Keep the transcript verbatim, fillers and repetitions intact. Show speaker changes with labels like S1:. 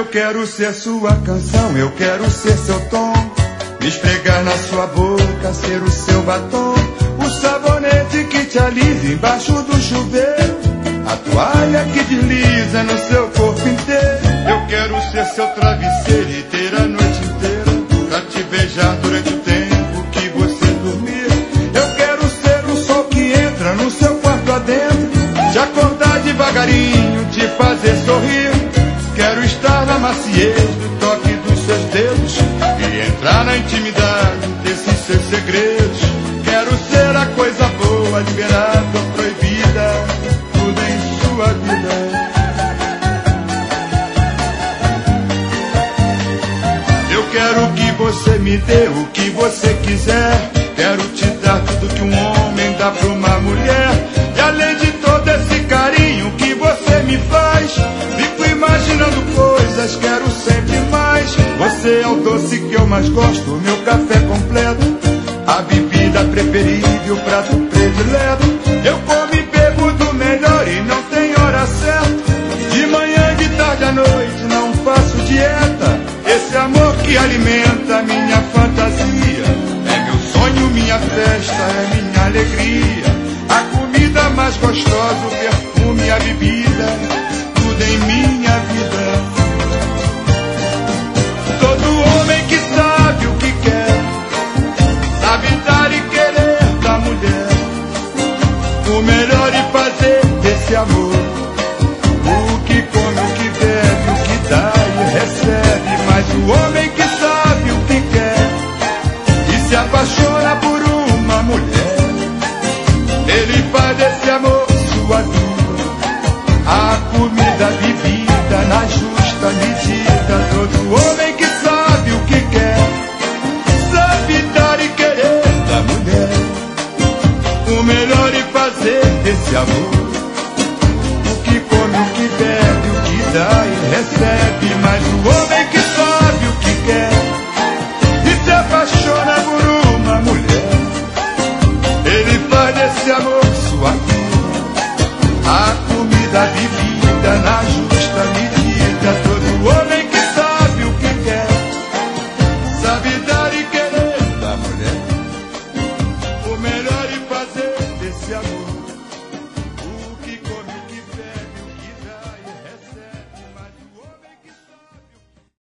S1: Eu quero ser sua canção, eu quero ser seu tom, me esfregar na sua boca, ser o seu batom, o sabonete que te alisa embaixo do chuveiro, a toalha que desliza no seu corpo inteiro. Eu quero ser seu travesseiro e ter a noite inteira pra te beijar durante o tempo que você dormir. Eu quero ser o sol que entra no seu quarto adentro, te acordar devagarinho, te fazer sorrir. Quero estar na maciez do toque dos seus dedos e entrar na intimidade desses seus segredos. Quero ser a coisa boa, liberada ou proibida, tudo em sua vida. Eu quero que você me dê o que você quiser. Quero te dar tudo que um homem dá pra uma mulher. E além de todo esse carinho que você me faz, fico imaginando coisas, quero sempre mais. Você é o doce que eu mais gosto, meu café completo, a bebida preferida e o prato predileto. Eu como e bebo do melhor e não tem hora certa, de manhã, de tarde, à noite, não faço dieta. Esse amor que alimenta minha fantasia é meu sonho, minha festa, é minha alegria. A comida mais gostosa, o perfume, a bebida, tudo em minha vida. Todo homem que sabe o que quer, sabe dar e querer da mulher o melhor e fazer desse amor o que come, o que bebe, o que dá e recebe. Mas o homem